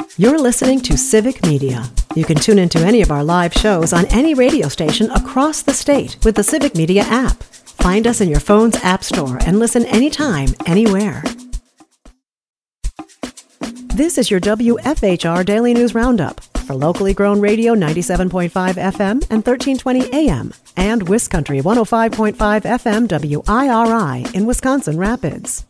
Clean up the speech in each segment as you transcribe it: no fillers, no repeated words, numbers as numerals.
You're listening to Civic Media. You can tune into any of our live shows on any radio station across the state with the Civic Media app. Find us in your phone's app store and listen anytime, anywhere. This is your WFHR Daily News Roundup for locally grown radio 97.5 FM and 1320 AM and WisCountry 105.5 FM WIRI in Wisconsin Rapids.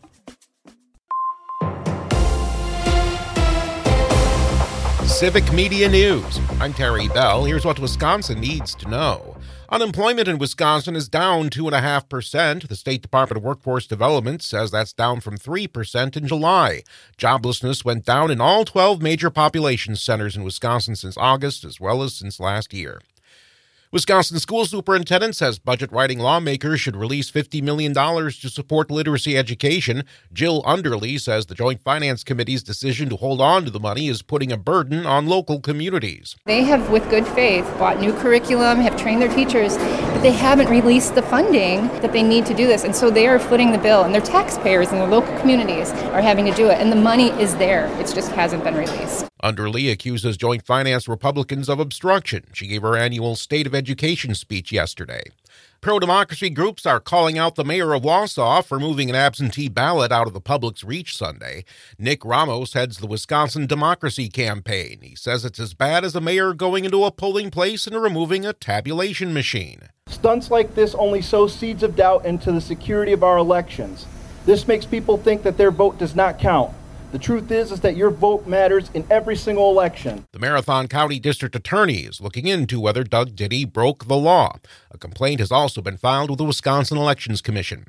Civic Media News. I'm Terry Bell. Here's what Wisconsin needs to know. Unemployment in Wisconsin is down 2.5%. The State Department of Workforce Development says that's down from 3% in July. Joblessness went down in all 12 major population centers in Wisconsin since August, as well as since last year. Wisconsin school superintendent says budget-writing lawmakers should release $50 million to support literacy education. Jill Underly says the Joint Finance Committee's decision to hold on to the money is putting a burden on local communities. They have, with good faith, bought new curriculum, have trained their teachers, but they haven't released the funding that they need to do this. And so they are footing the bill, and their taxpayers and their local communities are having to do it. And the money is there. It just hasn't been released. Underly accuses Joint Finance Republicans of obstruction. She gave her annual State of Education speech yesterday. Pro-democracy groups are calling out the mayor of Wausau for moving an absentee ballot out of the public's reach Sunday. Nick Ramos heads the Wisconsin Democracy Campaign. He says it's as bad as a mayor going into a polling place and removing a tabulation machine. Stunts like this only sow seeds of doubt into the security of our elections. This makes people think that their vote does not count. The truth is that your vote matters in every single election. The Marathon County District Attorney is looking into whether Doug Diddy broke the law. A complaint has also been filed with the Wisconsin Elections Commission.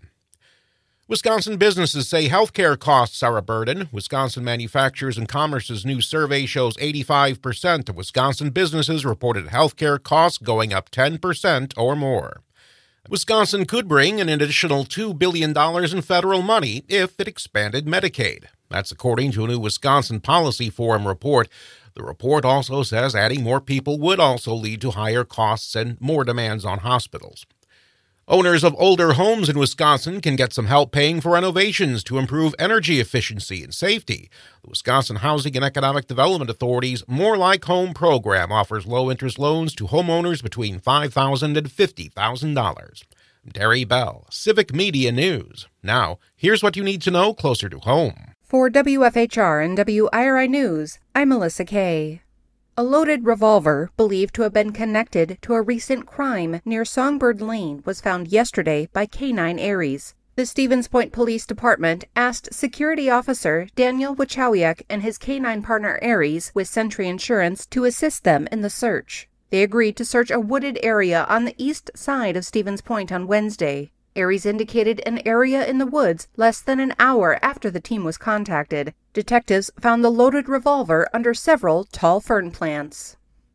Wisconsin businesses say healthcare costs are a burden. Wisconsin Manufacturers and Commerce's new survey shows 85% of Wisconsin businesses reported healthcare costs going up 10% or more. Wisconsin could bring an additional $2 billion in federal money if it expanded Medicaid. That's according to a new Wisconsin Policy Forum report. The report also says adding more people would also lead to higher costs and more demands on hospitals. Owners of older homes in Wisconsin can get some help paying for renovations to improve energy efficiency and safety. The Wisconsin Housing and Economic Development Authority's More Like Home program offers low-interest loans to homeowners between $5,000 and $50,000. I'm Terry Bell, Civic Media News. Now, here's what you need to know closer to home. For WFHR and WIRI News, I'm Melissa Kay. A loaded revolver, believed to have been connected to a recent crime near Songbird Lane, was found yesterday by K-9 Aries. The Stevens Point Police Department asked Security Officer Daniel Wachowiak and his K-9 partner Aries with Sentry Insurance to assist them in the search. They agreed to search a wooded area on the east side of Stevens Point on Wednesday. Aries indicated an area in the woods less than an hour after the team was contacted. Detectives found the loaded revolver under several tall fern plants.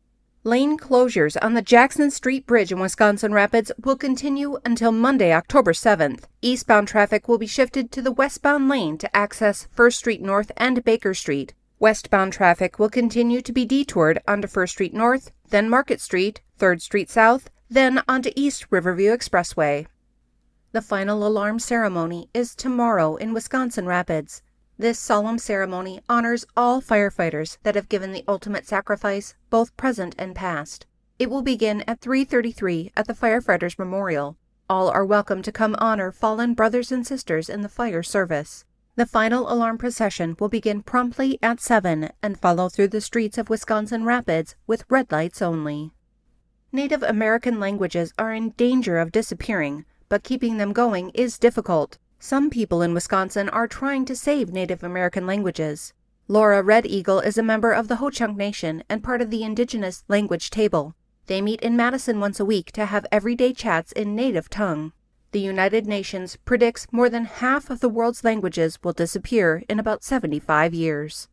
Lane closures on the Jackson Street Bridge in Wisconsin Rapids will continue until Monday, October 7th. Eastbound traffic will be shifted to the westbound lane to access First Street North and Baker Street. Westbound traffic will continue to be detoured onto First Street North, then Market Street, 3rd Street South, then onto East Riverview Expressway. The final alarm ceremony is tomorrow in Wisconsin Rapids. This solemn ceremony honors all firefighters that have given the ultimate sacrifice, both present and past. It will begin at 3:33 at the Firefighters Memorial. All are welcome to come honor fallen brothers and sisters in the fire service. The final alarm procession will begin promptly at 7 and follow through the streets of Wisconsin Rapids with red lights only. Native American languages are in danger of disappearing, but keeping them going is difficult. Some people in Wisconsin are trying to save Native American languages. Laura Red Eagle is a member of the Ho-Chunk Nation and part of the Indigenous Language Table. They meet in Madison once a week to have everyday chats in native tongue. The United Nations predicts more than half of the world's languages will disappear in about 75 years.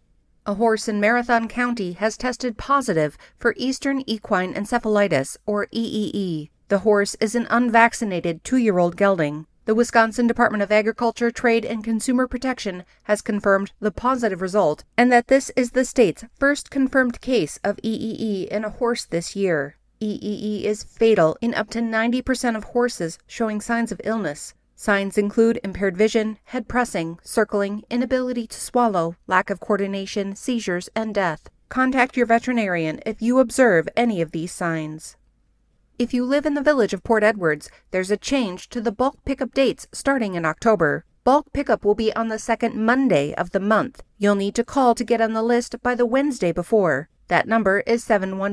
A horse in Marathon County has tested positive for Eastern Equine Encephalitis, or EEE. The horse is an unvaccinated 2-year-old gelding. The Wisconsin Department of Agriculture, Trade, and Consumer Protection has confirmed the positive result and that this is the state's first confirmed case of EEE in a horse this year. EEE is fatal in up to 90% of horses showing signs of illness. Signs include impaired vision, head pressing, circling, inability to swallow, lack of coordination, seizures, and death. Contact your veterinarian if you observe any of these signs. If you live in the village of Port Edwards, there's a change to the bulk pickup dates starting in October. Bulk pickup will be on the second Monday of the month. You'll need to call to get on the list by the Wednesday before. That number is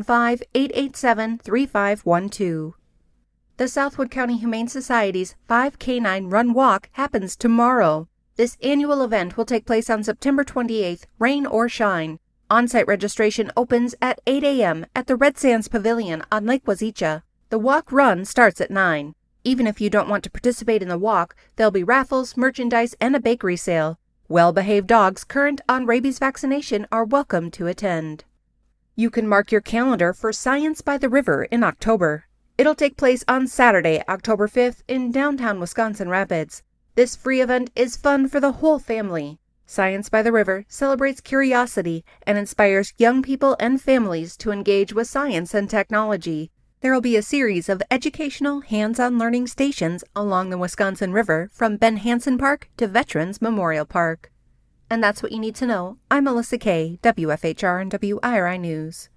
715-887-3512. The Southwood County Humane Society's 5K9 Run Walk happens tomorrow. This annual event will take place on September 28th, rain or shine. On-site registration opens at 8 a.m. at the Red Sands Pavilion on Lake Wazeecha. The walk-run starts at 9. Even if you don't want to participate in the walk, there'll be raffles, merchandise, and a bakery sale. Well-behaved dogs current on rabies vaccination are welcome to attend. You can mark your calendar for Science by the River in October. It'll take place on Saturday, October 5th in downtown Wisconsin Rapids. This free event is fun for the whole family. Science by the River celebrates curiosity and inspires young people and families to engage with science and technology. There will be a series of educational, hands-on learning stations along the Wisconsin River from Ben Hansen Park to Veterans Memorial Park. And that's what you need to know. I'm Melissa Kay, WFHR and WIRI News.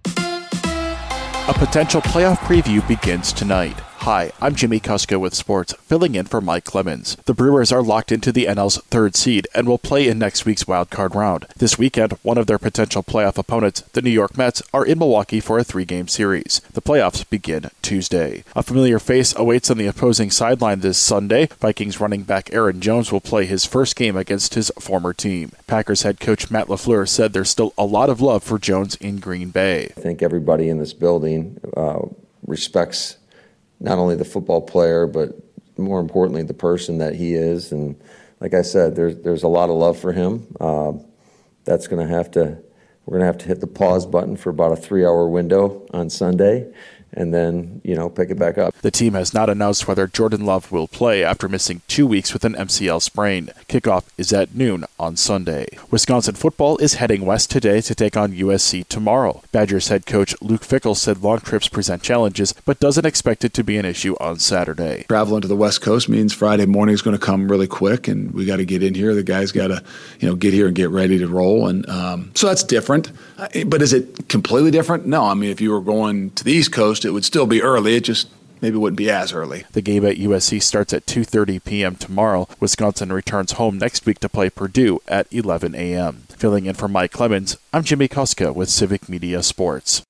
A potential playoff preview begins tonight. Hi, I'm Jimmy Kuska with sports, filling in for Mike Clemens. The Brewers are locked into the NL's third seed and will play in next week's wildcard round. This weekend, one of their potential playoff opponents, the New York Mets, are in Milwaukee for a 3-game series. The playoffs begin Tuesday. A familiar face awaits on the opposing sideline this Sunday. Vikings running back Aaron Jones will play his first game against his former team. Packers head coach Matt LaFleur said there's still a lot of love for Jones in Green Bay. I think everybody in this building respects not only the football player, but more importantly, the person that he is. And like I said, there's a lot of love for him. We're going to have to hit the pause button for about a 3-hour window on Sunday, and then, pick it back up. The team has not announced whether Jordan Love will play after missing 2 weeks with an MCL sprain. Kickoff is at noon on Sunday. Wisconsin football is heading west today to take on USC tomorrow. Badgers head coach Luke Fickell said long trips present challenges, but doesn't expect it to be an issue on Saturday. Traveling to the West Coast means Friday morning is going to come really quick, and we got to get in here. The guys got to, get here and get ready to roll, and so that's different. But is it completely different? No. I mean, if you were going to the East Coast, it would still be early. It just maybe wouldn't be as early. The game at USC starts at 2:30 p.m. tomorrow. Wisconsin returns home next week to play Purdue at 11 a.m. Filling in for Mike Clemens, I'm Jimmy Kuska with Civic Media Sports.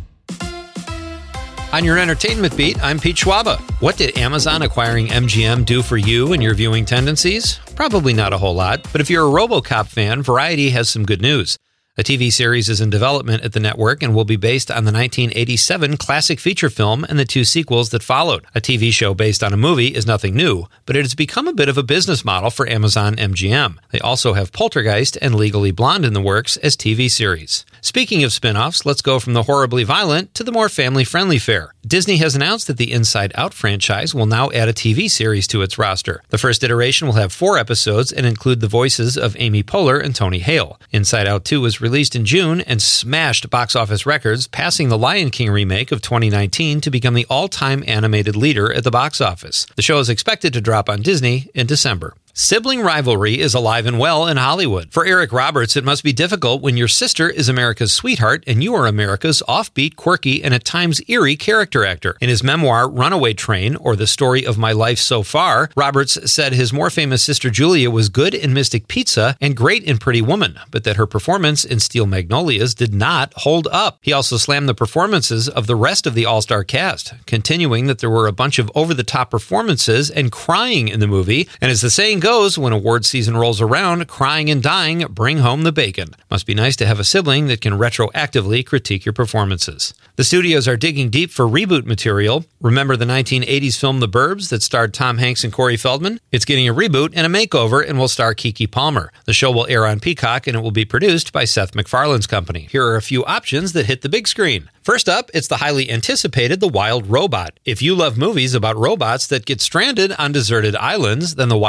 On your entertainment beat, I'm Pete Schwaba. What did Amazon acquiring MGM do for you and your viewing tendencies? Probably not a whole lot, but if you're a RoboCop fan, Variety has some good news. A TV series is in development at the network and will be based on the 1987 classic feature film and the 2 sequels that followed. A TV show based on a movie is nothing new, but it has become a bit of a business model for Amazon MGM. They also have Poltergeist and Legally Blonde in the works as TV series. Speaking of spin-offs, let's go from the horribly violent to the more family-friendly fare. Disney has announced that the Inside Out franchise will now add a TV series to its roster. The first iteration will have 4 episodes and include the voices of Amy Poehler and Tony Hale. Inside Out 2 was released in June and smashed box office records, passing the Lion King remake of 2019 to become the all-time animated leader at the box office. The show is expected to drop on Disney in December. Sibling rivalry is alive and well in Hollywood. For Eric Roberts, it must be difficult when your sister is America's sweetheart and you are America's offbeat, quirky, and at times eerie character actor. In his memoir, Runaway Train, or The Story of My Life So Far, Roberts said his more famous sister Julia was good in Mystic Pizza and great in Pretty Woman, but that her performance in Steel Magnolias did not hold up. He also slammed the performances of the rest of the all-star cast, continuing that there were a bunch of over-the-top performances and crying in the movie, and as the saying goes, when award season rolls around, crying and dying bring home the bacon. Must be nice to have a sibling that can retroactively critique your performances. The studios are digging deep for reboot material. Remember the 1980s film The Burbs that starred Tom Hanks and Corey Feldman? It's getting a reboot and a makeover and will star Keke Palmer. The show will air on Peacock and it will be produced by Seth MacFarlane's company. Here are a few options that hit the big screen. First up, it's the highly anticipated The Wild Robot. If you love movies about robots that get stranded on deserted islands, then The Wild Robot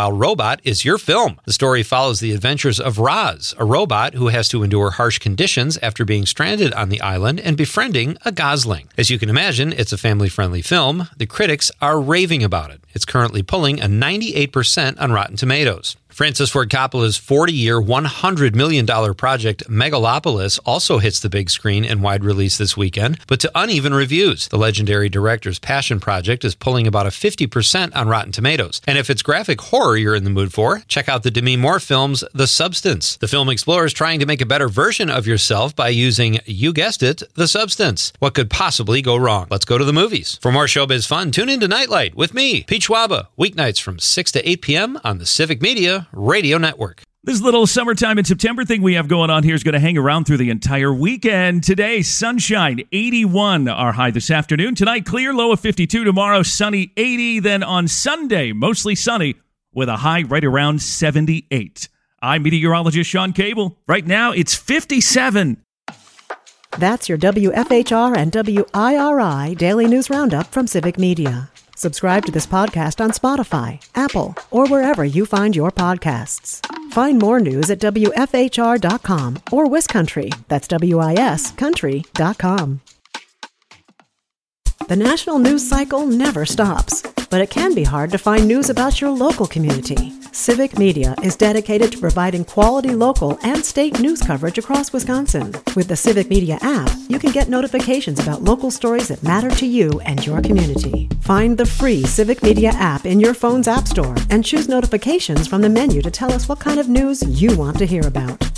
Robot is your film. The story follows the adventures of Roz, a robot who has to endure harsh conditions after being stranded on the island and befriending a gosling. As you can imagine, it's a family-friendly film. The critics are raving about it. It's currently pulling a 98% on Rotten Tomatoes. Francis Ford Coppola's 40-year, $100 million project Megalopolis also hits the big screen in wide release this weekend, but to uneven reviews. The legendary director's passion project is pulling about a 50% on Rotten Tomatoes. And if it's graphic horror you're in the mood for, check out the Demi Moore film's The Substance. The film explores trying to make a better version of yourself by using, you guessed it, the substance. What could possibly go wrong? Let's go to the movies. For more showbiz fun, tune into Nightlight with me, Pete Schwaba, weeknights from 6 to 8 p.m. on the Civic Media Radio Network. This little summertime in September thing we have going on here is going to hang around through the entire weekend. Today, sunshine, 81 our high this afternoon. Tonight, clear, low of 52. Tomorrow, sunny, 80. Then on Sunday, mostly sunny with a high right around 78. I'm meteorologist Sean Cable. Right now, it's 57. That's your WFHR and WIRI Daily News Roundup from Civic Media. Subscribe to this podcast on Spotify, Apple, or wherever you find your podcasts. Find more news at WFHR.com or WisCountry, that's WIS Country.com. The national news cycle never stops, but it can be hard to find news about your local community. Civic Media is dedicated to providing quality local and state news coverage across Wisconsin. With the Civic Media app, you can get notifications about local stories that matter to you and your community. Find the free Civic Media app in your phone's app store and choose notifications from the menu to tell us what kind of news you want to hear about.